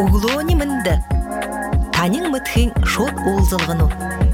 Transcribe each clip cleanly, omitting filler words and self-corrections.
Углони мынды. Танин мытхин шот олзылғыну.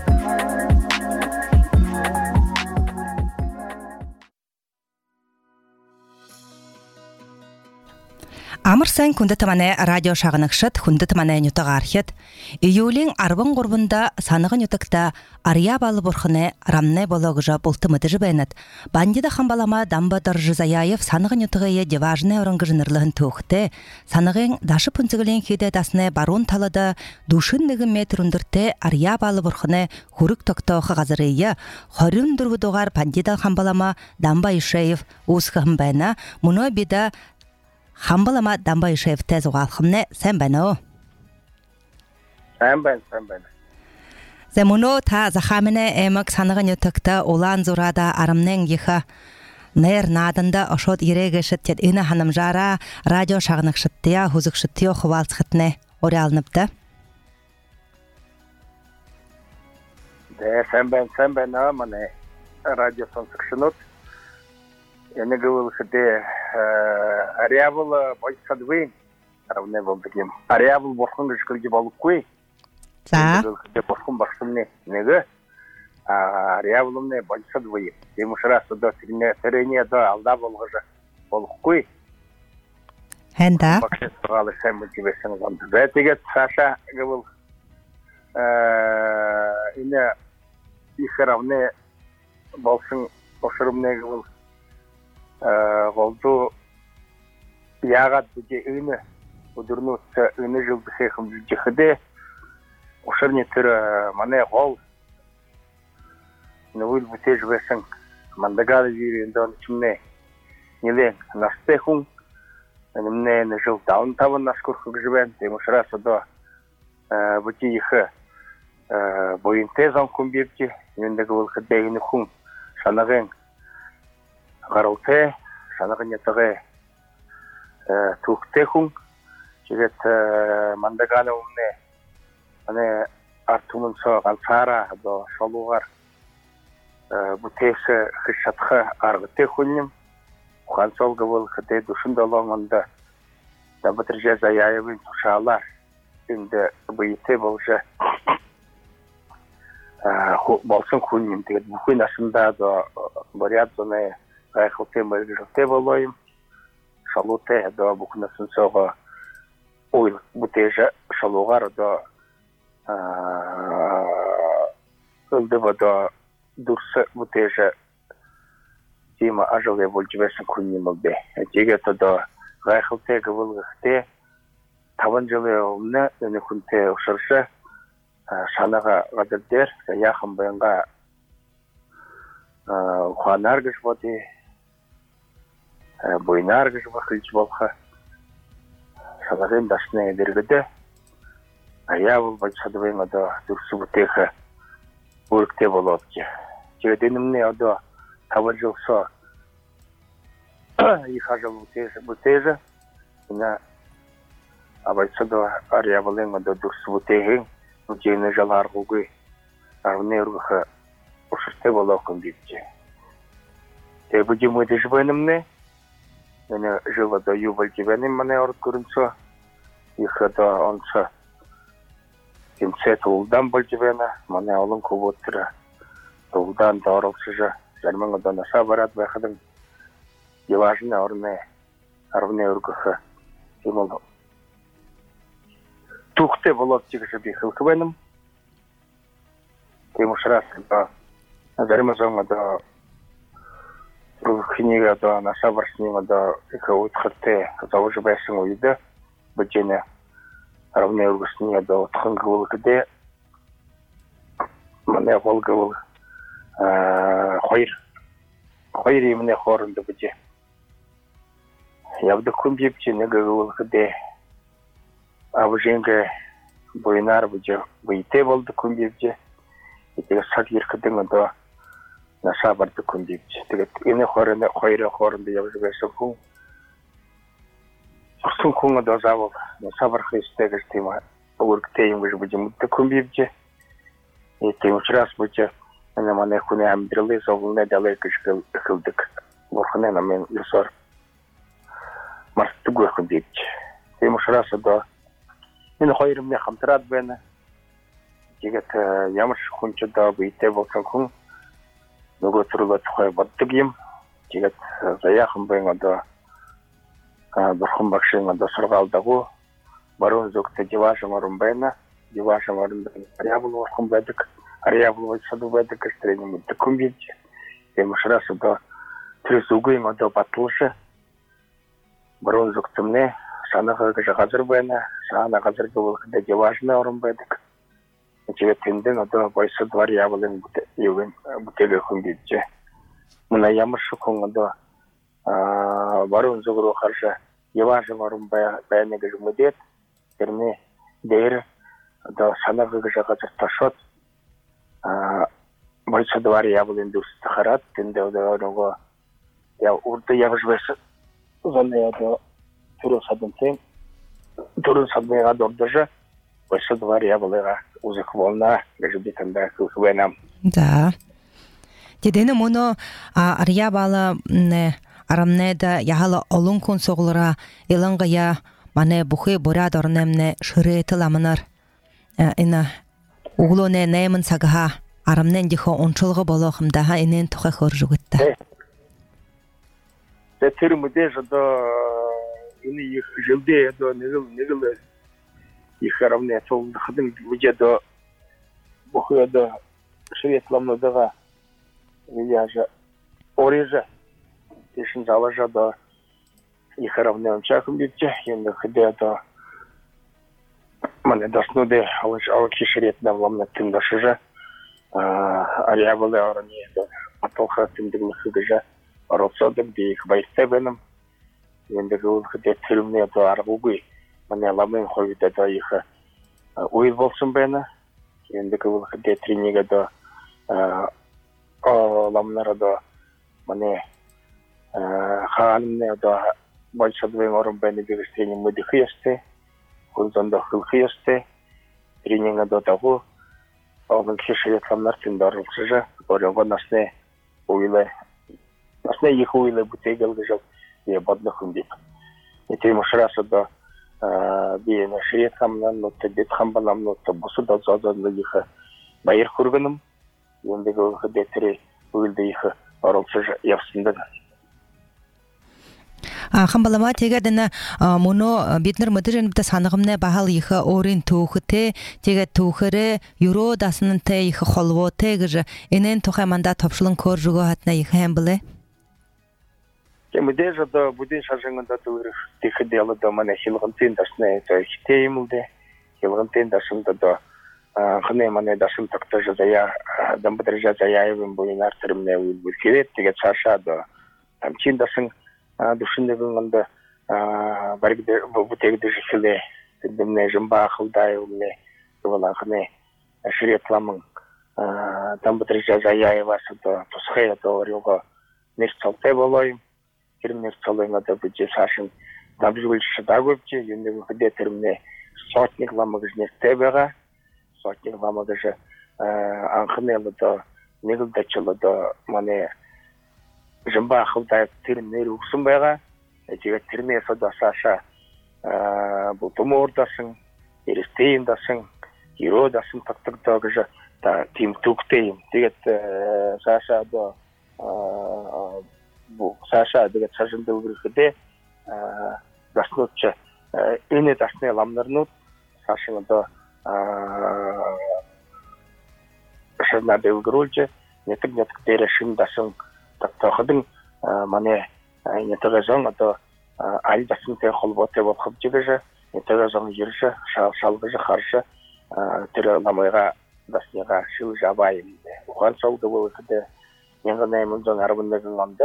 Амырсан күнді таманы радио шағынықшыт, күнді таманы нютағархет. Июлин арбын ғұрбында санығын ютықта ария балы бұрхыны рамны бологыжа болтымыды жібайнат. Бандида хамбалама дамба дұржызаяев санығын ютығыя деважны орынгыжынырлығын туқты. Санығын дашы пүнцігілен хеде дасны барун талады душыннығы метр үндірті ария балы бұрхыны хұрық тоқтауқы ғазырыйы хорын дұрвыдуғар бандида хамбалама дамба ишеев ұсқығын байна, мұны бида Хамбалама дамба ишев тез уғалқымны сән бәні о? Сән бән. Зәмуно та захамыны әмік санығын өтікті олан зұрада арымның ехі нәр надында ұшот ерегі шыттет үні ханым жара радио шағынық шыттия, хузық шыттия құвал цқытны ори алыныпты? Сән бән, маны радио сонсық шынот. Я говорил, что ариабл бойсадвин, равне был таким. Ариабл борхун решили балукой. Да. Борхун башкамне неге. Ариабл мне бойсадвин. Ему раз туда терене да алда болгажа балукой. Хенда. Бакет сказал, что мы тебе сангам. Да тегет Саша говорил. Ине их равне болсын ошырымне говорил. Голду ягат бүде үні ұдырнусы үні жылды сейхім жүдіхіде ұшырне түрі мане ғол нүвіл бүте жібесің мандагады жүйрі енді оны чімне нелен настехун әнімне жыл даун табын наскүрхіг жібен дем ұшырасы да бүте ехі бойынте зан күн бепте ендегі ол қыдбегіні күн шанағын Гаралте, шанағын етіғі туқтехун, жегет мандаганы өмне, ане артумын соған сара, шалуғар бұтесі қышатқы арғытехуннем, ұған солғы бол қытай дұшында олаңында, да бұтыр жаз аяйывын тұшалар, енді бұйте болжа, болсын күннем, дегет бүкін ашында да барят зоны, Айхылте мәргіжілте болайым, шалуте да бұқынасын соға ойл бұтежі шалуғар да үлдіва да дұрсы бұтежі тема ажылы бол жібесін күннем олбе. Дегеті да айхылте ғывылғықте таван жылы олны өні күнте ұшыршы шанаға ғадырдер, яқын байынға ұқанар күш боды, бойнар күш бақылж болға шалағын дашына едергіде аябыл бачады байыңа да дұрсы бұтеқі өрікте болады. Жегеденімне ода тавар жылса иқа жыл бұтежі үні абайса да аябылыңа да дұрсы бұтеғің жені жал арғылғы арғыны өргіқі ұшырте бола оқын бейбде. Бұде мөйді жібайнымне Мені жылы да юбал жібәнім мәне орып көрінсі. Иқы да онсы кемсе тұлдан бол жібәні. Мәне олың көп өттірі. Тұлдан да орылсы жа. Жәрміңі да наса барад бәқыдың. Еважыны арвыны өргіқі. Кемол тұқты болып жігіші бейхілкі бәнім. Кемушырасы да жәрмізіңі да книга да наша барснима да ика утхырте завожу бәсің ойды бүджені равны өргісіне да утхын ғылғыде міне ғол ғыл қойр еміне қорынды бүджі ябды күн бепчі неге ғылғыде абы женгі бойынар бүджі бұйте болды күн бепчі етегі сақ еркідің да наша барды күндейбді. Тегет, ені қойры ябжы бәсі күн. Сұқсын күнгі да забыл. Наша барқы істегі жтема. Өргітейім күжі бұджы мұдды күнбейбді. Етем ұшырас бұджы. Әне мане күні әмдірілі соғылына дәлі күшкі үкілдік. Борқынена мен ұсар. Марсты күндейбді. Тем ұшырасы да Мен хоёрымны хамтраад байна. Тэгээд ямар ч хүн ч одоо биетэй болсон хүн нөгөө төрөлөө тухай боддог юм. Тэгээд заяахан байна одоо бурхан багшийн одоо сургаалдаггүй баруун зүгтээ дивашин орон байна. Дивашин орон Ариабл бурхан байдаг. Ариабл саду байдаг гэж тренинг өгдөг юм биш. Тийм учраас одоо тэрс үгүй одоо батлууш баруун зүгтэмнэ санахаа гэж газар байна. Санаа газар гэвэл дивашин орон байдаг. Тэгээд тэндэн одоо бойсод Ариаблын бүтээл хүн гэж. Мөн ямар ч хүн одоо баруун зүг рүү харж дивашин орон байна гэж мэдээд тэрний дээр одоо санахаа гэж газар ташаад бойсод Ариаблын дүрс хараад тэндээ одоо нөгөө яа урд явж байсан. Зоны одоо түрүү садмыга дордожа бойсод Ариаблыга үзэх болно гэж би тандаа хүсвэнам. За. Тэдэнэ мөнө Ариабала арамнеда яхала олон хүн суглара илангая мане бухи бурад орнемне шүрэтэл амнар ина углоне нэмэн цагаа арамнен дихо ончолго болохымда энэн тухай хөржүгтэ. Тэр мэдээж одоо энэ их жилдээ одоо нэг л их арамне цог хадын үжидо бухи одоо ширетламнодага яжа орежа тэшин заважа да их арамне чахым битче енді хидэ одоо мане дашнуде авч ширетнам ламна тиндашжа Ариабалы орны атоха тиндэгнэхгэж оролцоодог би их баяртай енді гол хидэ тэрмний одоо аргуугүй мане ламын хувьд одоо их уйл болсон байна. Енді гол хидэ тренинг одоо ламнар одоо мане хаанны одоо большадвын орон байна гэж тренинг мэдхийстэй. Хөлзөндө хөлхийстэй. Тренинг одоо тагу огн кишээ ламнар тэнд оролцож өөрөөр насны уйлээ их уйлээ бүтээгэл гэж я боднох юм бит. Тийм учраас одоо би энэ ширэт хамнан нөтөд хамбалам нөтө бусад зозоолыг баяр хүргэнэм. Енді хөдөө тэр үйлдээ их оролцож явсан байна. Хамбалама тэгээд энэ мөнө бид нар модернитэ санагымны бахал их өөрийн түүхтэй тэгээд түүхэрэ евро даснантай их холбоотой гэж энэн тухай манда товшлон көржгөө хатна их хамблэ. Мэдээж одоо бүдийн шашинганда төрөх тэхэдэл одоо манай хилгантын дасны зөрчтэй юм уу дээ. Хилгантын дасанд одоо ханаа манай дасан тогтож заяа дамбадржа заяа юм буйнаар тэрмнээ үлхээд тэгээд цаашаа одоо тамчин дасан душинэгэн бариг бүтээгдэж хэлээ тэднээ жимбахалдай өмнө тэгвэл ханаа ширэтлам дамбадржа заяа вас одоо тусхай одоо өрөөгөө нэр цолтой болоо тэрнэр цолын одоо бүжээ цаашин дамжуулж дагуулж юм нэг хөдөө тэрмнээ сотник лам гэж нэртэй байгаа. Сотник лам гэж анхны одоо нэг л дачил одоо манай жимбахалтай тэр нэр өгсөн байгаа. Тэгээд тэрнээс одоо цаашаа бутумор дасан, эрстэйн дасан, ерөө дасан тогтогдоо гэж тийм түүхтэй юм. Тэгээд цаашаа одоо Саша тэгээд цаашин дүүрэхдээ даснууч энэ дасны ламнарнууд цаашин одоо шарна дүүрүүлж нэг дээр шин дасан тогтооход манай нэтэгэн одоо аль дасантай холбоотой болох гэж нэтэгэн ерш шалгаж харш тэр ламыга дасныга шил жабай ухаан цогд өгөхдөө 1811 онд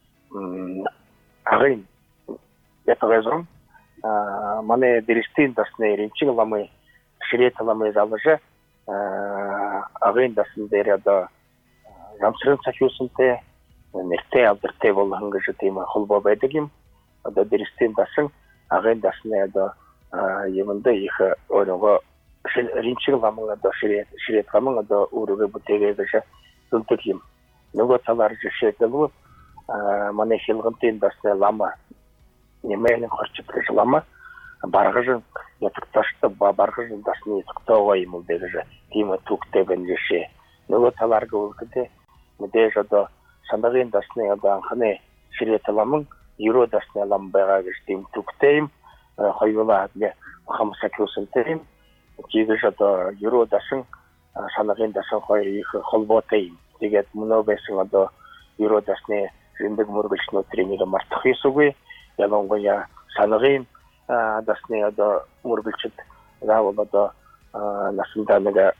агын ятагазон манай дэрстийн дасны ринчин ламын ширэт ламын залжа агын дасн дээр одоо ямсрын цахиусантай нэртэй алдартай болгон гэж тийм холбоо байдаг юм. Одоо дэрстийн дасан агын дасны одоо юмд их өөрөө ринчин ламын одоо ширэт ламын одоо өөрөөр бүтээгээ зөвлөдөг юм. Нөгөө талаар жишээлбэл манай хилгантын дасны лама нэмэлэн хорчтой лама баргаж ятыкташты баргы дасны ятыктауай мул деже тима тукте бенжеше нөгөө таларга үлкэдэ мэдээж одоо санагийн дасны одоо анхны ширэтэламын евро дасны лам байгаа гэж тийм туктэйм хоёулаа хадгэ хамсаклусэнтэйм жигэж одоо евро дасан санагийн дасан хоёр их холбоотой юм. Тэгээд мөнөө байсан одоо евро дасны зиндэг мөргөлчнүүдийн нэг мартах ёсгүй. Ялангуяа санагийн дасны одоо мөргөлчд заавал одоо насандаа нэг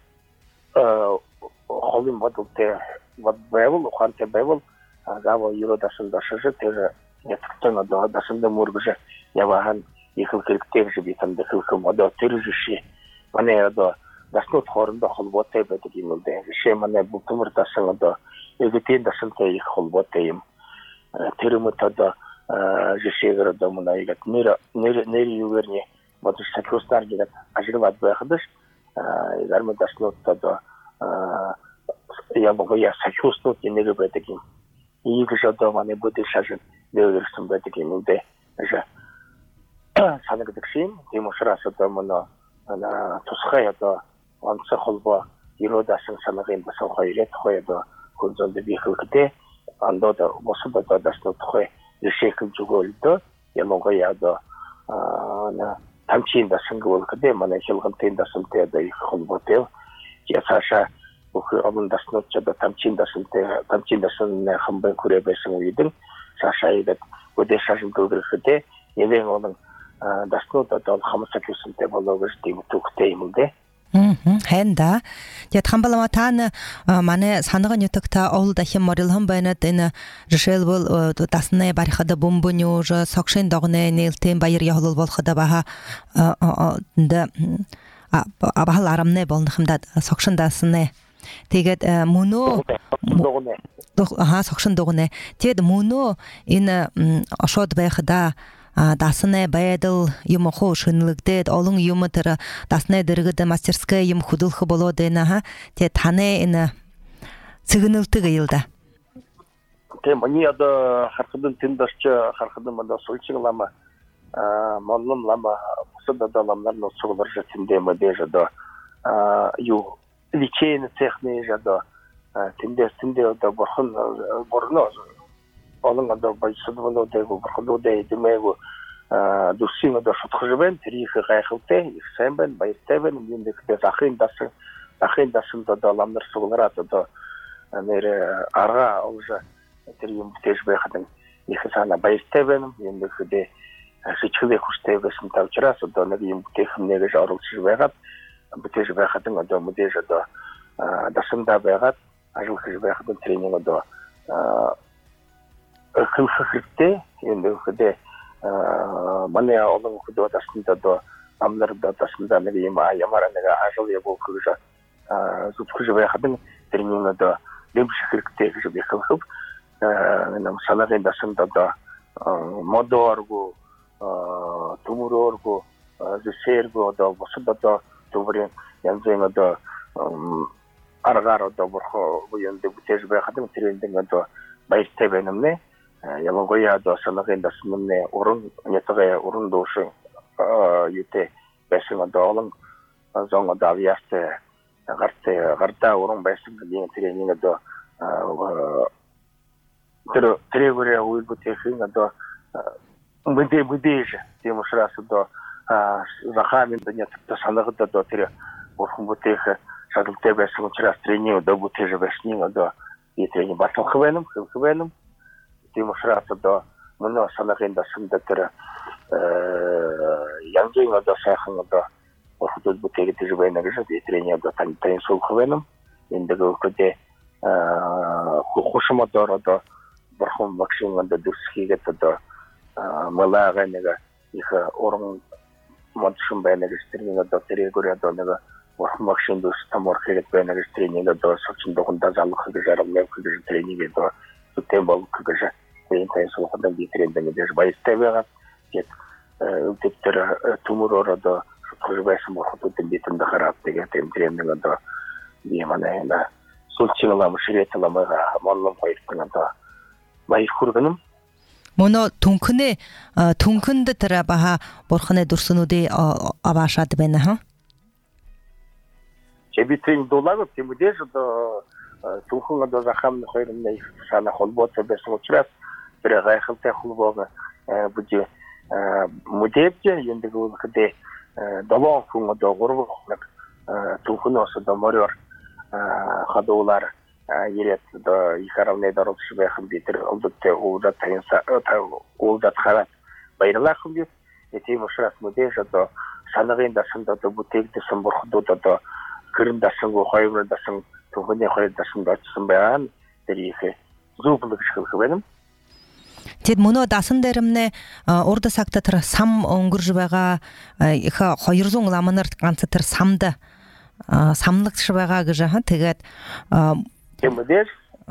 холын бодолтой байвал ухаантай байвал заавал евро дасан дашиж тэр ятгтан одоо дасанда мөргөж явахан их хэрэгтэй гэж би танд хэлэхэм одоо тэр жишээ манай одоо даснууд хоорондоо холбоотой байдаг юм уу дээ. Жишээ манай бүхмөр дасан одоо эгэтийн дасантай их холбоотой юм. Тэр юм одоо жишээгээр одоо манай яг нэр юугэрний бодож сахиустар гэдэг ажиглаад байхад зарим даснууд одоо ялангуяа сахиустууд нэр байдаг юм. Ийгэж одоо манай бүдэл шашин нэрсэн байдаг юм уу дээ. санагддаг шин тийм учраас одоо манай тусгай одоо онцгой холбоо евро дасан санагийн басан хоёрын тухай одоо хөнзөнд бихэлхтэй андод босод одоо даснууд тухай жишээхэн зүгөөлдөө ялангуяа одоо тамчин дасан гүйлхтэй манай хэлгэнтэй дасантай одоо их холбоотой ясаша бүх өмнө даснууд одоо тамчин дасан хамбай хүрээ байсан үедэн сашаайд өдөшашин төгөрөхтэй нэлээд олон даснууд одоо хамсаклусантай болоо гэж тийм төгтэй юм дээ. Хэнда яг хамбалама таана манай санагын ютагта ол дахин морилхан байнад энэ жишээлбэл дасны барихада бомбонюж согшин догны нэлтэн баяр яхол болохода баха абахал арамне болнахымда согшин дасны тэгээд мөнөө согшин догны тэгээд мөнөө энэ ошод байхада дасны байдал юм хоо шинэлэгдээд олон юм тэр дасны дэргэд мастерская юм хөдөлгөх болоод байна тэгээ таны энэ цэгнэлтэг аялда тэгээ миний одоо харахад тэндэрч харахад мандаа суулчиг лама монлом лама бусад одоо ламнар нөө сугларж тэндээ мэдээж одоо юу личэн техник одоо тэндээ одоо борно олон одоо баясгалуудыг бүрхлүүдээ дэмээгүү дүрсийн одоо шутгаж байна. Тэр их гайхалтай, их сайн байна, баяртай байна. Юм дэхтэй захын дасан одоо ламнар суглараад одоо нэр арга олж тэр юм бүтээж байхад их санаа баяртай байна. Юм дэхтэй сэчгэлээ хүстэй байсан тавчраас одоо нэг юм бүтээх нэрэж оруулж байгаад бүтээж байхад одоо мэдээж одоо дасандаа байгаад ажил хийж байхад тренинг одоо хөлхөлтэй юм дэхтэй манай олон хөдөө дасанд одоо амнар дасанд нэг юм ямар нэг ажил явуулах гэж зүтгэж байхад тренинг одоо лэмших хэрэгтэй гэж би хэлэв. Нам санагийн дасанд одоо модорго төмөрөөргө зэсэргө одоо босод одоо төмөрийн янзын одоо аргаар одоо борхоо буянд бүтээж байхад тэрэн одоо баяртай байна нэ. Ялангуяа одоо санагийн дасмны уран нэтгээ уран дууш юутэй байсан одоо олон зон одоо авьяастай гартаа уран байсан гэдэг тренинг одоо тэрэгээрээ үйл бүтээх одоо мэдээж тийм учраас одоо захаамын дэнэтэ санагд одоо тэр урхан бүтээх шалгалтай байсан учраас тренинг одоо бүтээж байсан одоо ಈ тренинг батлах байна. Тийм учраас одоо манай санагийн дасанд тэр янзын одоо сайхан одоо урхад бүтээгээд байна гэж би тренинг одоо тань суулгах байна. Энд дээгүүрээ хушмодор одоо борхон максимум одоо дүрсхийгээд одоо малага нэг их уран модшин байна гэж тренинг одоо тэрэгүүрээ одоо нэг борхон максимум дүрс тамор хийгээд байна гэж тренинг одоо сочинд дондаа залгах гэж арга гэж тренинг одоо тэмбол гэж энэ суулгах би тренинг гэж баяртай байгаа. Тэгээд өдөр төмөрөөр одоо шутгэж байсан болоход битэнд хараад тэгээд энэ тренинг одоо би манай сүүлчилам ширэтэлам монлом хоёртан одоо баяр хүргэнэ. Моно түнкүндө тара баха борхоне дурсунуде авашады бена ха. Чебитрин долларов темудеж до түнкүн до захамны хойрымна сана холбота бесин учрас перегайхылта хулбога буди мудепте ендеги улкыде долон күнгө до горбоклук түнкүн осо до морёр хадуулар ерет до ихаравне доротуш бехим битер олдутте улда таянса улда харат байралахым бит этим ушрас мудеж до санагында сында до бутекте сымбурхду до кырындасын хойрындасын түнкүнө хойрындасын дачсын баян терихе зублык шылхыбым Тед моно дасын деримне орда сактатыр сам оңгуржубага иха хойрзоң ламаныр ганцытыр самды самлык шыбага гыжа ха тегет темдеш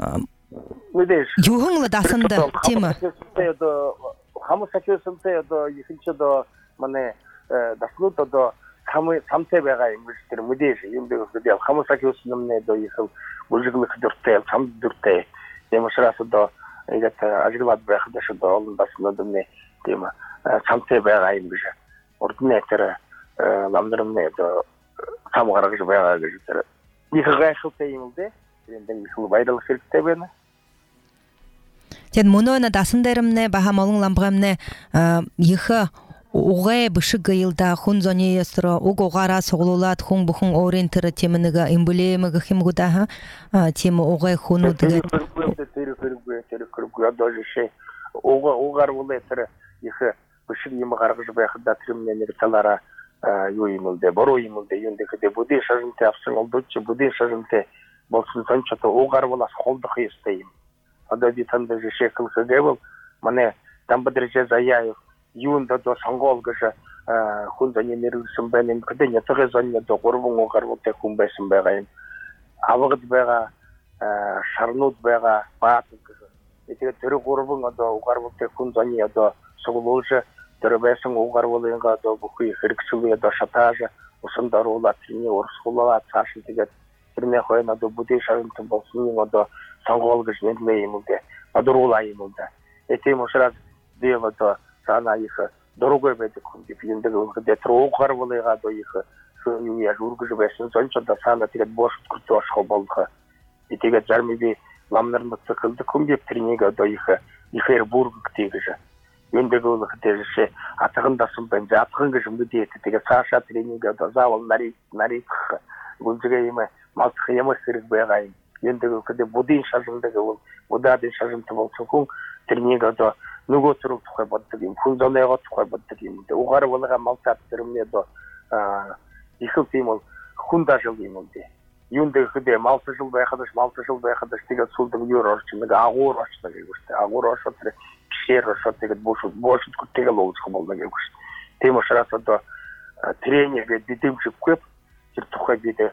юхыңлы дасынды тема хамысакесынте до ихинче до мане даслуто до самтебега имгиштер мудеш юндего дел хамысакесынымне до ихыл бужыглык дурте сам дурте темашрасы до это ажглад бэхдашо до олдасынадымне тема самтебега имгиша ординатора ламдырымне до самгарагыш бэга гыжтер ихгайхылте имилде енден ихыл байдал хирктебени Тед моно дасын деримне баха малың ламбгамне ихы угай бышыгы йылда хун зоне ястро угогара соглулат хун бухун орентера теменига эмблемага химгуда тема угай хуну деген даже угар улетер ихы бышыг имгаргыш бэхда тримнен талара юймулде боро юймулде юндекде буди шажынте апсын олдучу буди шажынте болсын сончото угар булас холды хыстайм ада битанда же шекыл кегебл мане там бадырже заяев юнда до санголгыша хунзани нерүсүм бенин кыдыня тыгызанья до горбун угар болте кумбесим бегайм авыгыт бега шарнут бега батык эти төрү горбун до угар болте хунзани до соглуулжа төрөбесин угар болынга до бухуй хиркчылы до шатажа усындар улат тине орсулала цашын тегет бирне койна до буди шарынты болсун до санголгыш ненлеймулде адурулаймулде этим ушраз дело до сана их дорогой бэдик хундип ендеги где троугар болыга до их я жургыжы бэсин сончо да сана тигет бош куртош болха и тигет жармиби ламнарны цыкылды кумдип тренига до их Ихербург тигиже ендеги где атыгындасын бенже атыгынгыжымды дейти тигет саша тренига до завал нарик гулжыга эме малтык эме сырык бэгайм ендеги где будин шажындыгы ол будадин шажынты болсун кун тренига до 누구 들어 тухай боддогим 훈전에가 тухай боддогим угар болга малтат термне до ихыл тимол хундажыл имолде юнде хде малты жыл байхадаш тигет сулдың юр орчыныга агур орчта гэгүште агур орчотре кишер орчотегет бош күттегел олчу болду гэгүш тема шараса до тренерге дитимчип көп жер тухай биде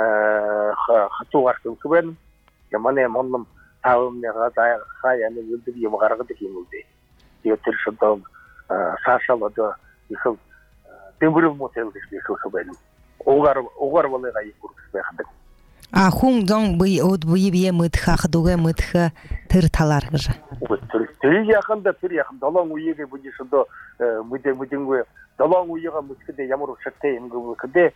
хатугар кылбен ямане монлым таымне газай хаяны юлдуги ямгаргы дегимулде Тиршодом Сашала до ихыл тембурил мотел ихыл хабелим угар болыга икурс бэхдик хун зон бый од бый бие мытха хадуга мытха тыр талар гыжа тыр якында далаң уйеге будишодо мыденгwe далаң уйега мыскыде ямыр шакте имгы кыде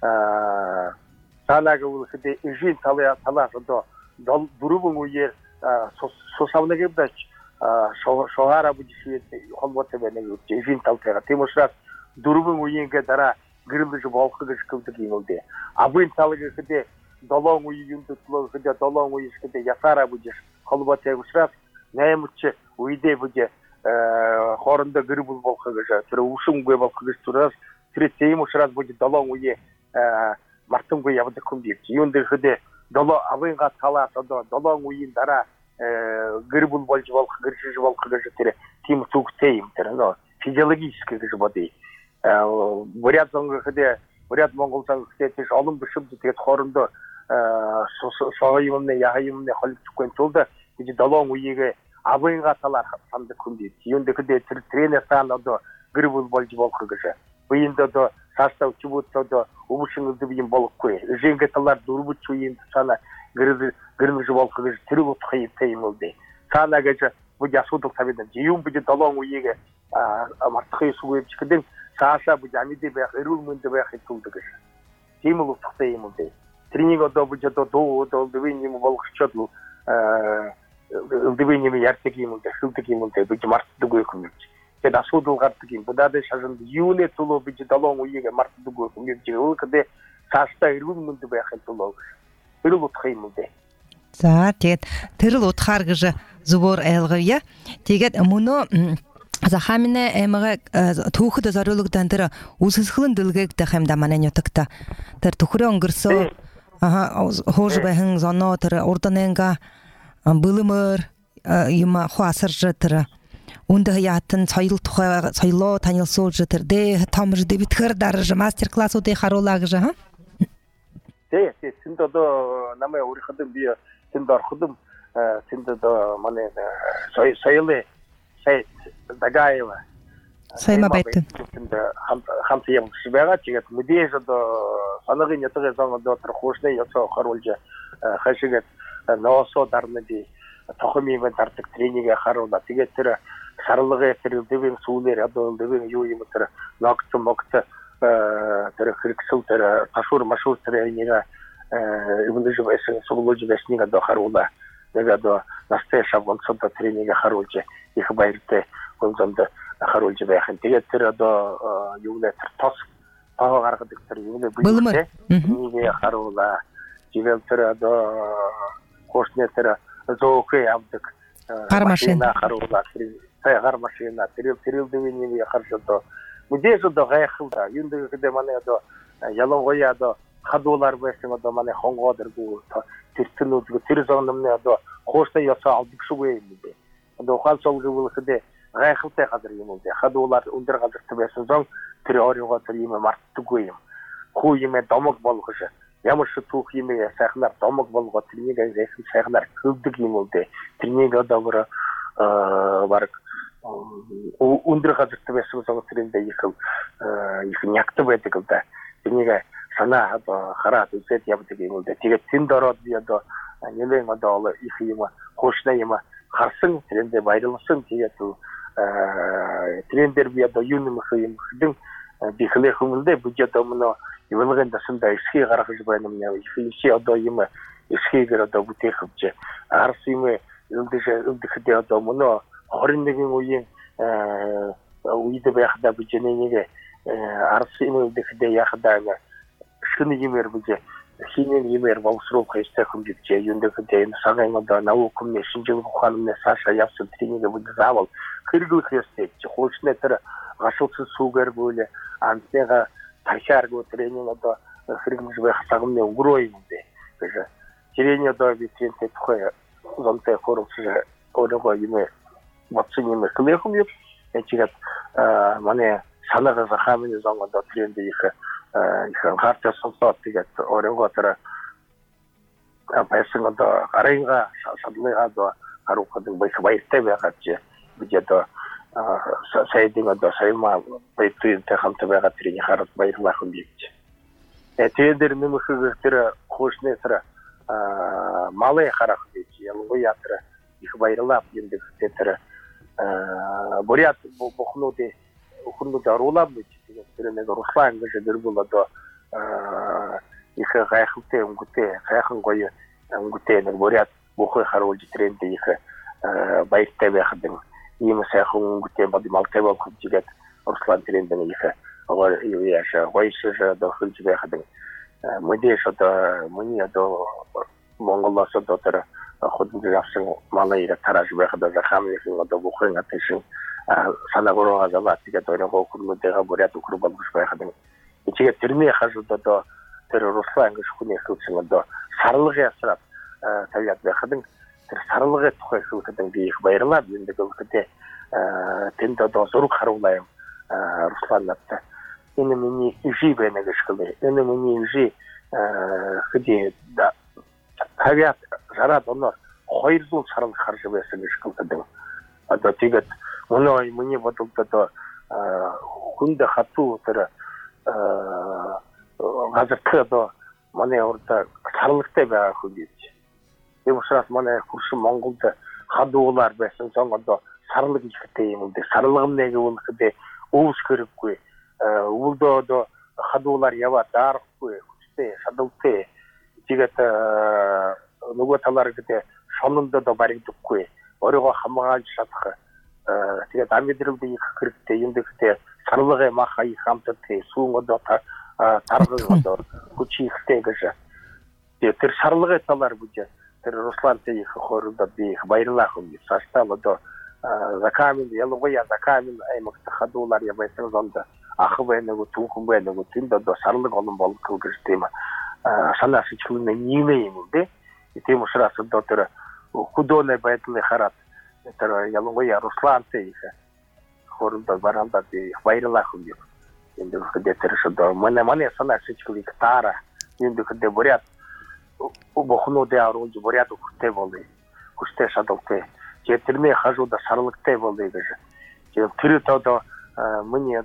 салага улкыде ижин талашодо дурубун уйер сосавнеге дач шоғара будишие холботе бене жин талтера темошрас дурубун уйенге дара гырылыжы болкыгыш кылдык имилде абын талыгы кыде долоң уйюнду тула кыде долоң уйышкыде ясара будиш холботе ушрас наймучче уйде буде хорунда гырбул болкыгыжа тура ушумге болкыгыш турас третейм ушрас буде долоң уйе мартымге ябды кумдик юнды кыде доло абынга таласа долоң уйин дара гырбул болж волк гырчыж волк гыжтыре тим туктейм терно физиологически гыжбоди вариант зонга хде вариант монголсан хтетиш алым бышып дитет хорунда соойымне яйымне халык tukкен толда иди далоң уйеге абыйга талар самды күнди юнде кде тренер санадо гырбул болж волк гыжа быйында до состав чубутто до убушыңызды бийим болуп кой женге талар дурбучу ин сана гырыжы волк гыжы тиру тухайып теймилди санагача бүж асуудал тавиад юм бүж 7 үеийг мартах юусгүй гэдэг цаашаа бүж амьд байх, эрүүл мэнд байхыг тулдаг гэж. Тийм л утгатай юм дээ. Тэрнийг одоо бүж одоо дуу дэвийн юм болгочод дэвийн юм ярьдаг юм дээ, хэлдэг юм дээ бүж мартдаг юм гэж. Тэгээд асуудал гардаг юм. Будаад шашинд юунэ тулуу бүж 7 үеийг мартдаг юм гэж. Өөрөөр цаашдаа эрүүл мэнд байхын тулд эрүүл утгах юм дээ. За тэгээд тэр л утгаар гэж зүгээр ойлгоё. Тэгээд мөнөө захамина эмэг түүхэд зориулгдан тэр үсгэлэн дэлгээгдэх юм да манай нутагта. Тэр төхрөө өнгөрсөн хууж бахан зоноо тэр урданэнга бэлэмэр юм хуасарж тэр үндэ яатан соёл тухай соёлоо танилцуулж тэр дэ томж дэвтгэр дарж мастер-классуудыг харуулаа гэж тэнд одоо намайг өөрийнхөө би тэнд ороход тэнд одоо манай соёлын сайт дагаева сайма байтэн тэнд хамт явж байгаа. Тэгээд мэдээж одоо санаагийн ятгаас одоо тэр хуушны яцаа харуулж хашигэт ноосо дарнады тохомын дардаг тренинг харуулна. Тэгээд тэр сарлагын тэр дэвэн сүүлэр одоо дэвэн юу юм тэр ногт тэр хэрэгсэл тэр пашур машур тэр нэг ивэнэж байсан суулж байсныг одоо харуулна. Тэгээд одоо настай шавгонцод тренинг харуулж их баяртай гонцонд харуулж байх. Тэгээд тэр одоо юу нэ тэр тос гаргадаг тэр юу нэ бүлмэ нэг харуулна. Тэгээд тэр одоо курсны тэр зөөхөө явдаг гар машина харуулна. Гар машина тэр дэвний харж одоо мэдээж одоо гайхалтай юм дээр манай одоо ялангуяа одоо хадуулаар байсан одоо манай хонгоо дэргүү тэрцнүүд тэр зоономны одоо хуустай ясаа авдаг шүгэ юм дээ. Одоо ухаалцол гэвэл гайхалтай газар юм дээ. Хадуулаар өндөр газарт байсан зон тэр оройгоо тэр юм мартдаггүй юм. Хүү юм домог болгош ямар ч түүх юм сайхнаар домог болгоод тэрнийг сайхнаар хөвдөг юм дээ. Тэрнийг одоо баг өндөр газарт байсан зон тэрэндээ их нягт байдаг л да. Тэрнийг санаа одоо хараад үзээд явдаг юм л да. Тэгээд тэнд ороод би одоо нэлээд одоо их юм хууштай юм харсан тэрэндээ баярлсан. Тэгээд трендер би одоо юу нэмэх юм хэдэн би хэлэх хүмүүндээ бүжэд өмнө явуулгын дасандаа эсхий гаргаж байна юм яа. Ихэнх одоо юм эсхийгээр одоо бүтээх хөвж арс юм өвдөхдөө одоо мөнө 21 үеийн үед байхдаа бүжэний нэг арс юм өвдөхдөө яхадаа шүний юмэр бүжэ хинэн юмэр боловсруулах хэвээр хэмжиж юундээ сагаан одоо наук хүмүүний шинжлэх ухааны саашаа явсан тренинг бүж заавал хэрэглэх ёстой. Хуучны тэр гашууцсан сүгээр бүлээ анцныга ташааргүй тренинг одоо хэрэглэж байх цагмны өнгөрөө юм дээ. Тэгэхээр тэрний одоо би тэнтэй тухай зонтой хөрөж өөрөө юм матсын юм хэлэхүм юм. Тэгээд манай санаагаа захамын зон одоо тренд их харж сонсоод тэгээд өөрөө тэр байсан одоо арайга шадлыга одоо харахад байх баяртай байгаа чи бид одоо сайдын одоо сайма байтуйтай хамт байгаа тэрний хараад баярлах юм гэж. Тэгээд тэр нэмэх тэр хуушны тэр малын харах гэж ялангуяа тэр их баярлаа юм дээр тэр бурят бохнуудын өхөнд оруулаад гэж тэр нэг Руслан гэж дэрбул одоо их гайхалтай өнгөтэй сайхан гоё өнгөтэй нэг бурят бохой харуулж тренд их баяртай байхад ийм сайхан өнгөтэй бод малтай болгохжгээд Руслан тренд нэг их юу яаша гойшш одоо хөлж байхад мэдээж одоо миний одоо Монголоос одоо тэр худалдаж авсан малын тарааж байхад захамын одоо бохын аташин санаагаараа заваад тэгээд өөрөө хүмүүдээ бурят өхөр болгож байхад тэгээд тэрний хажууд одоо тэр Руслан ангиж хүний хэлсэн одоо сарлагын асраад тавьяд байхад тэр сарлагын тухай хэлэхэд би их баярлаа. Би энэ гэхдээ тэнд одоо зураг харуулаа юм Руслан надад. Энэ миний ижи байна гэж хэлээ. Энэ миний ижи хэдий тавьяд зараад оноор 200 сарал харж байсан гэж хэлдэг. Одоо тэгээд өнөө миний бодолд одоо хүнд хатуу тэр газарт одоо манай урд сарлагтай байгаа хүн гэж. Тийм учраас манай хуршин Монголд хадуулар байсан сонгоо сарлаг ихтэй юм дээ. Сарлаг нэг үлхэдэ өвс хэрэггүй. Өвөлдөө хадуулар яваа даарахгүй. Хүчтэй шадалтай. Тэгээд нөгөө талаар гэдэг шонондоо баригдахгүй. Өөрийгөө хамгаалж чадах. Тэгээд амьдралд их хэрэгтэй юм дэхтэй сарлагын мах их хамттай сүүн таргал хүч ихтэй гэж. Тэр сарлагын талаар бүж тэр Руслантай их хоорондоо би их баярлах юм. Саштал закамин ялгоя закамин аймагт хадуулар явсан зонд ах байна уу түүхэн байна уу тэнд сарлаг олон болох гэж тийм санаа сэтгэл нийлээ юм дээ. Тийм учраас тэр худооны байдлыг хараад тэр ялгоя Руслантай их хоорондоо барандаа би баярлах юм. Энд дэхтэй тэр шодо манай санаа сэтгэлийг таараа энд дэхтэй бурят бохнодэ аруулж бурят хөтэй болый. Хөтэй шадалтай тэрний хажууд сарлагтай болый гэж. Тэр миний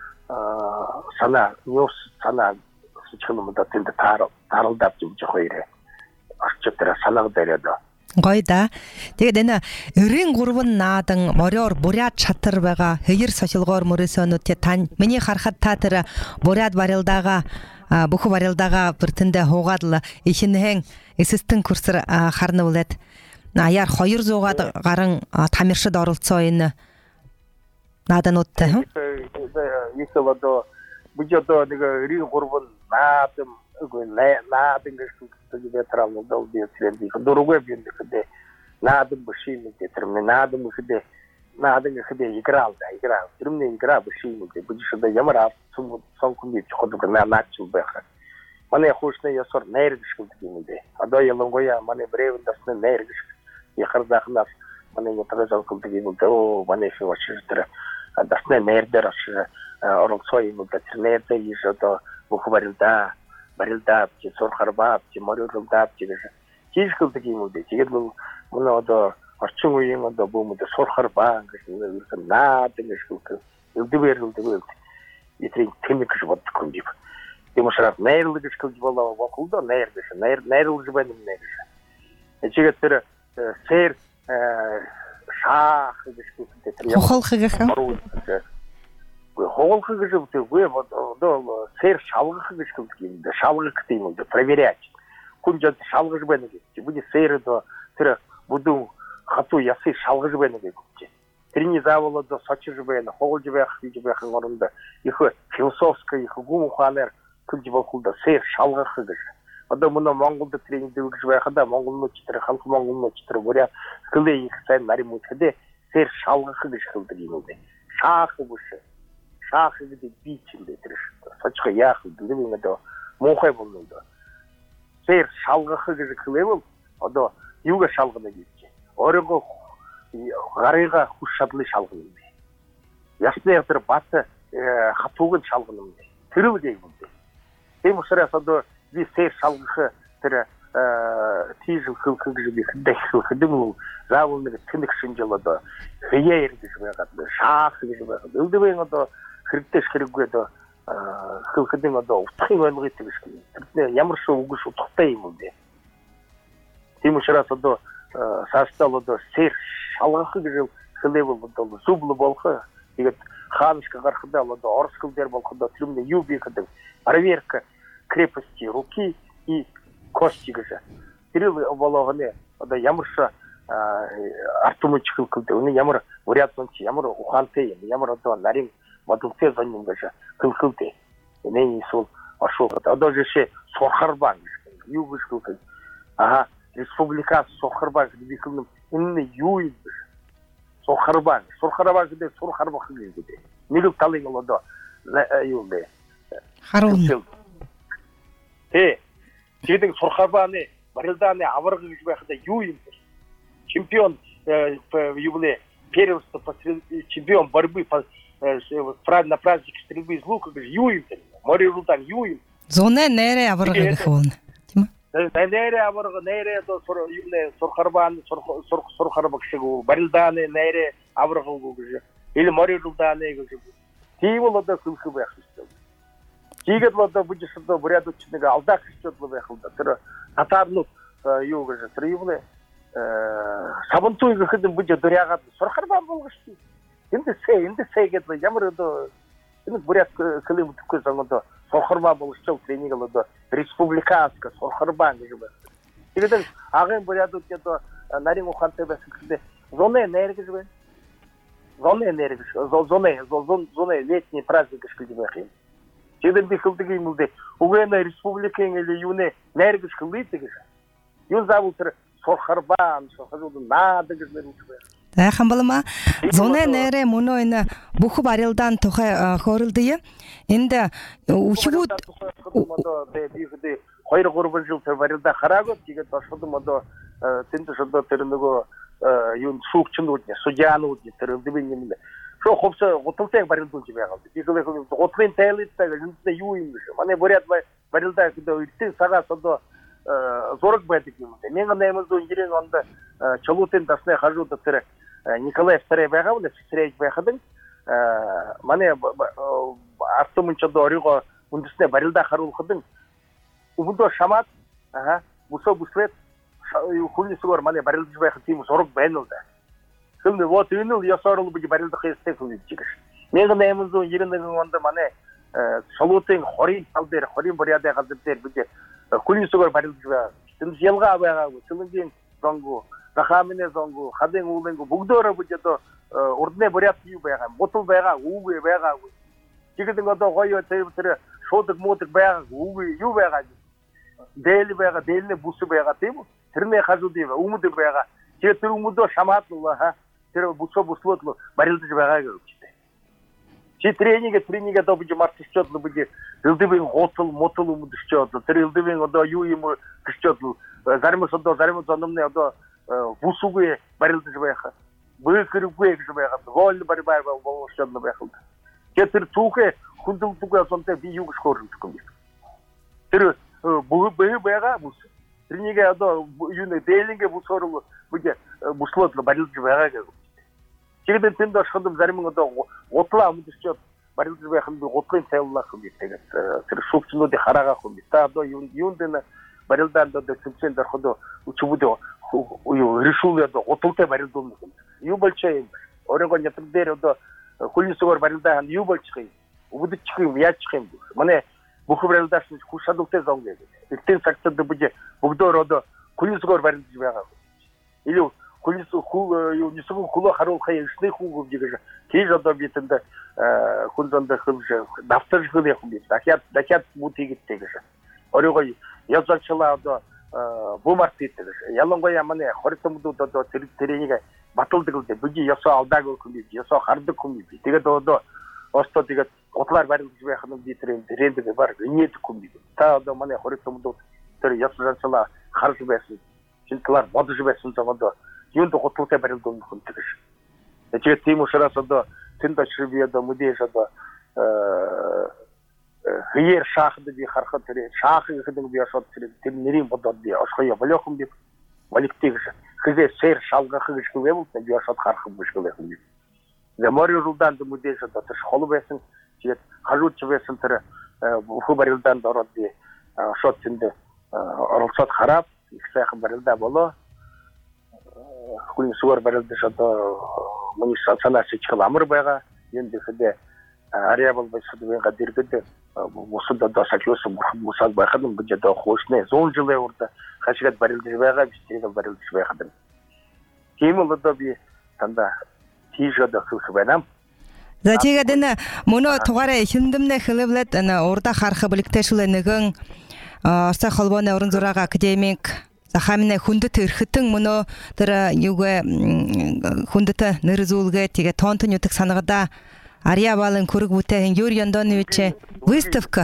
санаа нёс санаа сэтгэлмэд тэнд тааралдаж юм жохоорэ. Арчтара санааг дээрээ. Гоё да. Тэгээд энэ 93 наадан мориор бурят чатар байгаа хоёр сошилгоор мөрөөсөнөд тань миний харахад та тэр бурят барилдаага бүх барилдаага бүртэндээ хуугаад л ихэнхэн эсэстэн курсэр харна үлээд аяар 200-аад гарan тамиршид оролцоо энэ наадануудтай. Ийсэлдо бүжөдөө нэг 93 наадам наадан гэж ветеран долбий тренди дорогой биндэхдэ наадам башин гэтермэ наадам гэхдэ играл тэрмний игра башин гэдэг бүжшдэ ямар сонкунд чоход наач байх. Манай хуушны ясор найр гიშгдэг юм дээ. Одоо ялангуяа манай бревэн дасны найр гიშг яхардахнаас манай ятгазал гэдэг юм дээ. Манай шивачтэр дасны найр дээр оролцоо юм дээ. Найр дээр иш одоо бүх барилдаа чи сурхарбаа чи мориулдаа чи гэж хийхэлдэг юм үү. Тэгээд мөн одоо орчин үеийн одоо бүүмэд сурхарбаа гэж нэг наад ингэж хэлдэг. Өвдөөр итрийн техник гэж боддог юм би. Тийм учраас найрлаг гэж хэлж болоо бохолдоо найр гэж найруулж байна юм нэг. Тэгээд тэр сэр шаах гэж хэлдэг. Хохолх гэх юм. Хохолх гэж үгүй одоо сэр шалгах гэж хэлдэг юм да. Шалгах гэдэг юм да. Проверять. Күнжид шалгаж байна гэж. Бүний сэр тэр бүдүүн хатуу ясыг шалгаж байна гэж. Тэрний заавал одоо сочиж байна, хоолж байх гэж байх оронд их философик их гүн ухаанаар хэлж болох да сэр шалгах гэж. Одоо мөн Монголд тренинг дэгж байхад монголчууд тэр халх монголчууд тэр бүрээ хэлээ их сайн нарийн үтгэдэ сэр шалгах гэж хэлдэг юм дээ. Шаах бүш. Шаах гэдэг би чинь дээр сочиг яах гэдэг юм одоо муухай болно да. Сэр шалгах гэж хэлэвэл одоо юуг шалгана гэж. Өөрөөгөө гарыга хүч шадлыг шалгана юм бэ. Ясны тэр бат хатууг шалгана юм бэ. Тэр үгүй юм бэ. Тийм учраас одоо би сэр шалгах тэр тийж хөлх гэж би хэдэм заавал нэг тэнэг шинжил одоо хэяэр гэж байгаад шаах гэж байгаад өвдөв одоо хэрэгтэйш хэрэггүй одоо хөлхөдөм одоо утгын ойлгож гэж тэр ямар ч үгш утгатай юм бэ. Тийм учраас одоо саастал одоо сэр шалгах гэж хэлэвэл одоо зүүбл болох. Тэгээд хааншка гарахдаа одоо орскол дээр болоход тэрний юу би гэдэг проверка крепости руки и кости гэж. Тэр болгоны одоо ямар ч автоматик хэлдэг. Үнэ ямар вариант ямар ухаантай юм. Ямар одоо нарийн модултэй зон юм гэж хэлдэг. Энэ эсвэл ашиг одоо жишээ сурхарбан юу гэж хэлдэг. Республика сурхарбан гэдэг юм. Энэ юу юм бэ? Сурхарбан гэдэг сурхарбах гэдэг. Нэг талын одоо юу бэ? Харин тэгээд сурхарбаны барилдааны аварга гэж байхад юу юм бэ? Чемпион юу вэ? Первенство чемпион борьбы на праздник стрельбы из лука гэж юу юм бэ? Мориулдан юу юм? Зуны нэрээ аварга гэх үү? Тийм үү? Нэрээ аварга нэрээ юу вэ? Сурхарбан сурхарбаг шиг барилдааны нэрээ аварга гэж или мориулдааны гэж тийм л одоо хэлэх байх шүү. Тэгээд одоо бүжсэдэ бурядч нэг алдах хэвчээд байх л да. Тэр татарнууд юу гэж тэр юу вэ? сабантуйга хидин бу дөряга сорхарбан болгышты. Инде сей ямар до ин бурят кылым түкө заманда сорхарбан болгышчыл тренинг алды республиканска сорхарбан gibi. Тигиден агын бурят өткөдө нарин ухантебе сикде зона энергии gibi. Зона летний праздник gibi хим. Тигиден бихилдиги мулде угена республикаң или юне энергии кылды. Юн забултыр сорхарбан сорхарудун нады gibi. Хамбалама зона нэре муноина буху барилдан тухай хорылдые. Энде ухибут бигде хоёр гурван жыл барилда харагот тиге ташыдымадо тенде жодо тернего юн сукчунудне судянудне тердибинне. Шо хопса готултең барилдун жибе калды. Бигеле готлен тайлытта жинде юймыш. Мане борят барилда кыда үттен сага содо зорок бэдик юмде. Мен гана жирен анда чолутен дасне хажуда тер Николай II байга стрейк байхадын. Мане автомунча дориго ундусне барилда харулхадын. Убудо шамат буслет хулисугор мане барилда байхад тим зорок байнылда. Кылны вот үйнүл ясарылы буги барилда кайсте кылычыгыш. Мен гана эмизон жиренден онда мане чолутен хорин алдер хорин боряда газыптер буги хулисугор барилда тим jelga байга тилген зонгу Рахамине зонгу, хаден уленгу, бугдора будето урдне борят ю байга, мотул байга, уге байга. Тигиден одо гойо тер шодык мотык байга, уге ю байга. Дели байга, делине бусу байга тему. Терне хажу дева, умуды байга. Те тер умудо шаматлы ха. Тер буслотлы барилдыж байга görүчтү. Чи тренинге добуж мартышчотлы буди. Ылдыбын мотул умудышчотлы. Тер ылдыбын одо ю ему кышчотлы. Зарымы зонумне одо бусуге барилдыж байга. Быкырыгуе байга. Голды барбай болушчотлы байга. Кетир туке хундул туке сонте би югуш корунтукум. Тер байга бус. Тренинге одо юне делинге бусорулу буди буслотлы барилдыж байга. Чигиден тендо шындым зарымын одо отла умудышчот барилдыж байга отлын тайлла кылды. Тер шукчуну де харага кылды. Та до юндена барилдан до сенсендер ходо учубудо решил я до отулте барилдун. Юбалчай орегон ятдер до хулисугор барилдан юбалчай. Убудчкым я чкым. Мане буху барилдаш кушадулте зонге. Тен сактады буде бугдор до хулисугор барилдыж байга. Или хулису юнисугу куло харул хайшны хугу диге. Кей одо битинде хунзанда хылжы дафтар жыгы хубит. Дакят бутигиттеге. Орегой yazarçılarda bu martıydı. Yalıngoya mane horitumudu da treniga batıldıgıldı. Bugi yasa aldağı kumbi, yasa hardı kumbi. Tige do osto tige otlar barıldı ve hanım bir trendi var. Niyeti kumbi. Ta da mane horitumudu tere yazarçılar harcı besin. Çintiler badıcı besin zamanda yundu otulta barıldı kumbi. Tige timu şarası da tinda şirbiye da mudiyeşa da Хиер шахды би хархат тире шахы хидин би ашат тире тимнерим бодод би ашхая балякым би баликтег хизе сер шалга хигиш кыле болса би ашат хархым биш кыле би замари жулдан да мудеша да шхолу бесин жет хажут чвесин тире буху барилдан дород би ашат тинде аралсат харап ихсах барилда боло хулин суар барилда шата муни сана сичкал амыр байга енді хиде ариабал байсудуга диргеде Мусуда да сачусы мусаг байхадым бу жада хошне зон жылы орда хашигат барилдыж байга бистерге барилдыж байхадым. Кемулда да би танда тижада хылсы байнам. Затига дена муну тугара хиндимне хылыблет ана орда хархы биликтешүленигин оста холбоне орунзурага академик Захамине хүндэт эрхэтэн мөнө тэр юугэ хүндэт нэрзүүлгээ тэгээ тонтон ютг санагада Ария балын көрөг бүтээн Юрий Антонович выставка.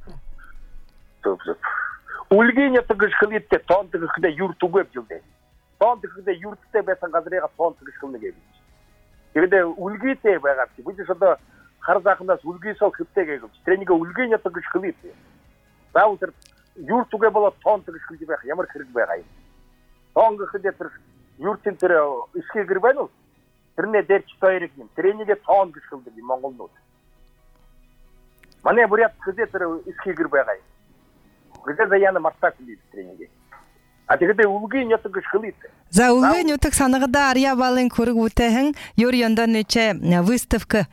Ульгиня тагыш хылитте тонтог хыда юртугэ билдэ. Тонтог хыда юртте бэсэн газрыга тонтог хылны гэби. Тэгдэ ульгите байгаад бүдэ шода хар захнаас ульгисоо хөвтэй гэв. Тренинг ульгиня тагыш хылитте. Заутэр юртугэ болоо тонтог хылж байх ямар хэрэг байгаа юм. Тонтог хыда тэр юртын тэр исгэ гэр байна уу? Тэрнээ дэрч тоёрыг юм. Тренингэ тоон гэж хэлдэг юм монголнууд. Манай бурят хыдэ тэр исхигэр байгаа юм. Хыдэ заяна мартак хийх тренинг. А тэгдэ үлгийн ятг шхлит. За үлгийн ятг санагда арья балын көрөг үтэхэн юр яндан нэчэ выставка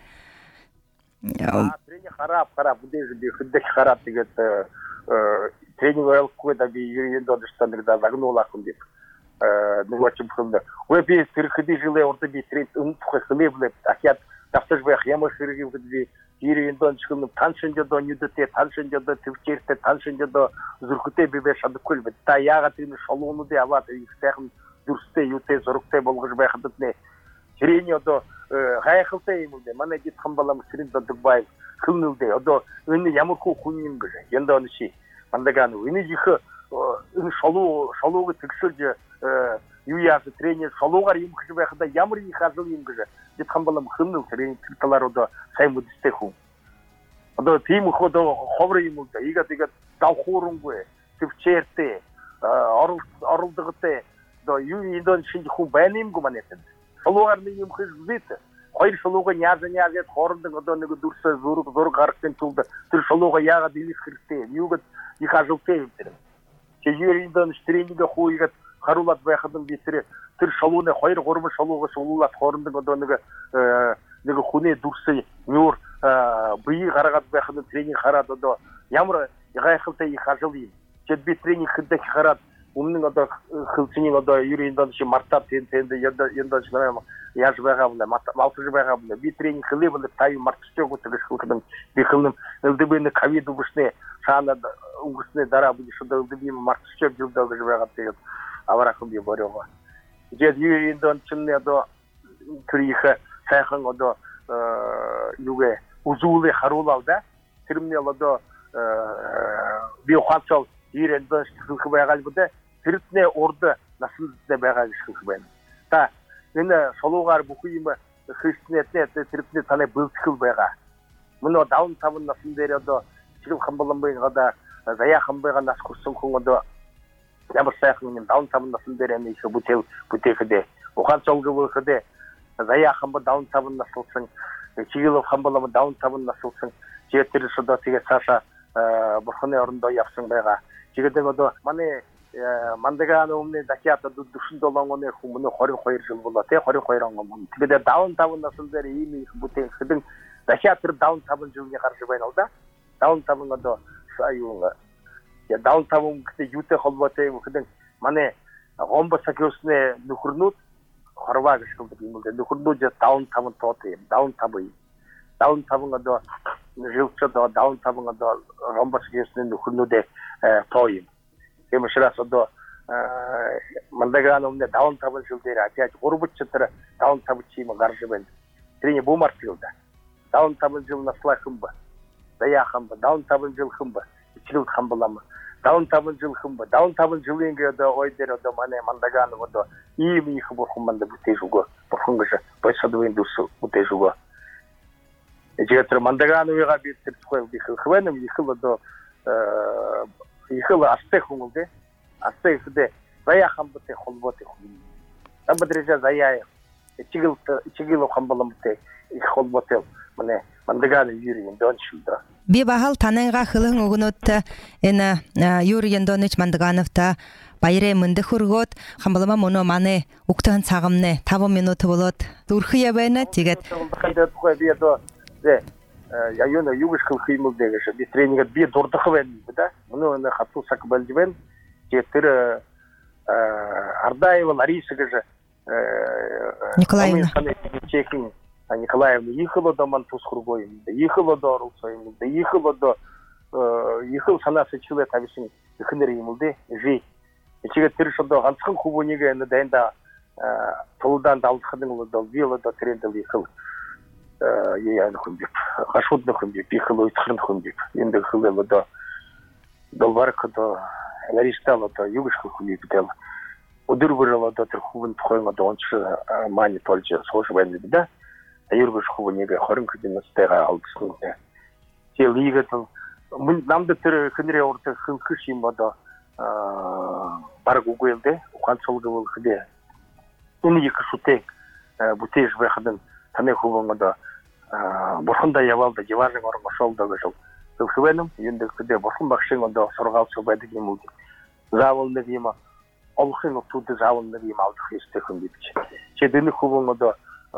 тренинг харап будэж би хөдөх харап тэгээд тренинг ялахгүй да би юр яндан стандарда загнуулах юм би. Нугачим хэмдэ. Вэ би тэрхэдий жилээ урд би тренинг өнөх хлеблээ ахяд давтаж байх ямар хэрэг гэдэг юр яндан чигм таншинжодо нүдэтэй таншинжодо төвчээртэй таншинжодо зүрхтэй би бэ шадахгүй бай. Та яагаад энэ шолгоонуудыг аваад их сайхан дүрстэй юутэй зургтай болгож байхад нэ хэрэний одоо гайхалтай юм үү манай гит хамбалам сэрэн дөг бай хөлнөлдөө одоо энэ ямар хүн юм бэ яндан ши мандаган энэ их энэ шолууг тгшүүлж юу яах тренер шолуугаар юм гэж байхад ямар их азал юм гэж гит хамбалам хөлнөл тренер талаар одоо сайн мэдтэй хүн одоо тийм их одоо ховор юм уу игээд давхуурангуй төвчээртэй оролдогтой одоо юу индон шинж хүн байна юм гоо манайд шолуугаар нэг юм хэлбэт хоёр шолууга няаж хоорондоо одоо нэг дүрсээ зураг гаргахын тулд тэр шолууга яагаад ийх хэрэгтэй юуг их ажуултай юм тэр индон тренинг хууйгаад харуулад байхад би тэр шолууны 2-3 шолууга суулаад хоорондоо одоо нэг хүнээ дүрсээ нүүр бие гаргаад байхад тренинг хараад одоо ямар гайхалтай их ажил юм тэгэд би тренинг хийдэг хараад өмнө одоо хөлцөний одоо юриндон чи мартап тэнд яндан чанаа яаж байгаа юм малцж байгаа юм би тренинг хийлээ тай мартчихгүй гэж хэлсэн би хэлнэ ЛДБ-ны ковид үгшнээ цаанад үгшнээ дараа би шууд ЛДБ мартчих жуулдаг гэж байгаа тэгээд аварах би борёо тэгээд юриндон чинь одоо тэрих сайхан одоо юугэ үзүүлээ харуулав да тэрмний одоо би ухаацал ирэндэн хэлэх байгаа л бүдэ тэрнээ урд насандтай байгаа гэж хэлэх байна. Та энэ шолуугаар бүх юм христнэтэй тэрнээ танай бэлтгэл байгаа. Мөн даун таван насн дээр одоо чиг хамбаламбын гадаа заяахан байгаа нас хүрсэн хүн одоо ямар сайхан юм даун таван насн дээр нэг бүтээхэд ухаан цолгооход заяахан ба даун таван наслсан чигэл хамбалам даун таван наслсан тэр шодо тэгээ цаашаа бурхны орондоо явсан байгаа. Чигэдэг одоо манай мандаган өмнө дахиад дүршин долооны хүмүүн 22 жил болоо те 22 он өмнө тэгээд даун таван насн дээр ийм их бүтээхэд дахиад тэр даун таван жилийн гарч байна уу да даун таван одоо аюу я даун таван гэдэг юутэй холбоотой юм гэдэг манай гомбосакёсны нөхөрнүүд хорваа гэж хэлдэг юм л нөхөрнүүд даун таван тоо юм даун таван одоо жилчод даун таван одоо гомбосакёсны нөхөрнүүд тоо юм эмшрас одоо мандаган өмнө даун таван жил дээр ажиж 3 чатар даун таван чим гарч байна тэрний бумарт юу да даун таван жил наслахым ба даяхам ба даун таван жил хым ба ичлүүд хамбалам даун таван жил хым ба даун таван жилийн гэдэг ой дээр одоо манай мандаган одоо ийм их бурхан манд бүтээж өгөө бурхан гэж бойсадвын дүрс бүтээж өгөө ежигтэр мандаган уяга би тэр тухай би хвэнэм их л одоо их л астай хүмүүст астай ихдэ даяхам бутэ холботы хүн амбадрэжа даяа чигэл хамбаламтэй их холботы манай мандаган юрийн доншилда би бахал танайга хөлөн өгнөт энэ юрийн донч мандаганавта баяраа мөндөх хөргөөд хамбалама мөнө манай угтан цагамнэ 5 минут болоод дүрхийя байна тэгээд би одоо я юуна юуш хэлэх юм бэ гэж би тренингэд би дурдах байна да мөн хатусак болж байна тэр Ардаева Лариса гэж Николаевна чехийн Николаевна ихло доман тусхургой юм ихло доорлцоо юм ихло ихл санаас чиглээ тавьсан ихнэр юм дээ жи чигээ тэр шодо ганцхан хүмүүнийг энэ дайнда тулдан давлахын бол вило до трендэл ихл я нөхөн би гашууд нөхөн би ихл уйцхан нөхөн би энэ хөлөө одоо долбаркото Ларисtal одоо юу гэж хүний гэдэг өдөр бүр одоо тэр хүн тухайн одоо онч мань толж сууж байна да аюургаш хүнийг 20 км-тэйгээ алдсан. Тэгээ лигэд намд тэр хэнэрээ урд хэнхш юм одоо бараг үгүй л дээ. Ухаанцуулгал хэдэ. Энэ их шүтээ бүтээж байхад таны хүн одоо бурхандаа яваал да живарын орон гошолдоо гэж зөвхөн юм энэ дэхтэй бурхан багшийн одоо сургаалч байдаг юм уу. Заавал нэг юм олхын туды завынны бим алдық естекін битч. Чедini хубонгодо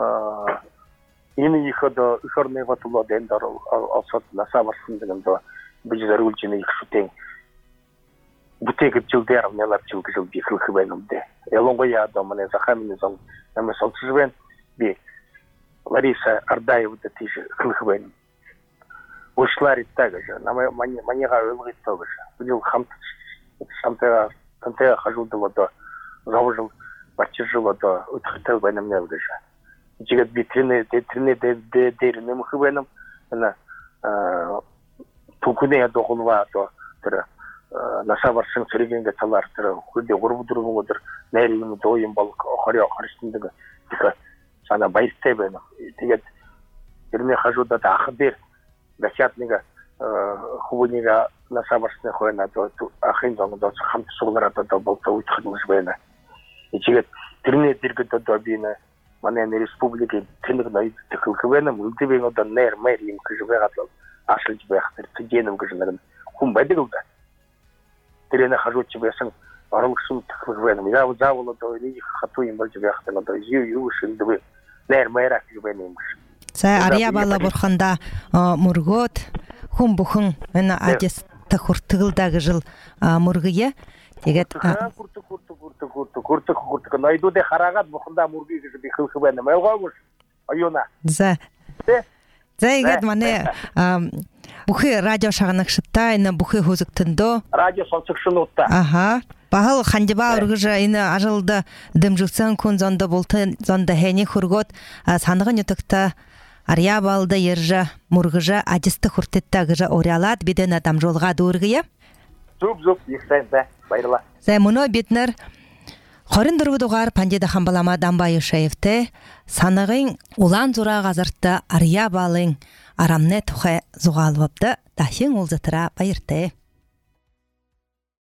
ini ihodo ihorne vatulo dendaro alsat nasavarsындыгында бижер үлчене их шутен бутегип жылдар нелар жылгы жыл бихилхыбенымде элонго я домане захаминизон наме солчжбен би Лариса Ардаева да тише хилхыбен ушлари также наме манега ылгыт тоже бил хам самта танта хажудыло до завжыл бачжило до утхтел бенем невгеже жигет битрины деринем хыбенем ана тукуне доголва то тера насаварсын сөрегенге талар тера хүлде гурбудурмугудур нерим доим балык охаря харыстындыгы тика сана байстебен тигет ирне хажуда да ахбер гачатныга хубунига насаварсны хойна то ахин донгдо хам сугларата то болто утхыгмышбена ичигет тирне диргето добина манен республики тыныгна тыкылкыбена мультибен одан нер мэрим кыжбегатл ашылж бехтер тигенем кыжнарын хумбадыгылда тирене хажучы бесен арылыксын тыкылкыбена я заволо то или хатуим болж бехтер то юшындыбы нер мэра кыжбенемш Сай ария бала бурханда мургот хумбухын мена адес тахуртыгылдагы жыл мургые тегет куртук найду де харагат бухында мурги кыжы бихилхыбена мэлгамыш айона за егет мане бухы радио шагыныкшытта ина бухы хузуктындо радио солчукшынутта ага Пахал хандиба ургыжа ина ажылда дымжылсан күн зонда болты зонда хени хургот саныгын ютыкта ария балда ержа мургыжа адисты хуртетта гыжа орялат биден адам жолга дургыя зуп ихсен да байрла зай муно битнер Хорын дурбудугар пандеда хамбалама дамбайы шайыфты саныгын улан зура газыртты ария балың арамне тухай зугалвапты тахин улзатыра байырты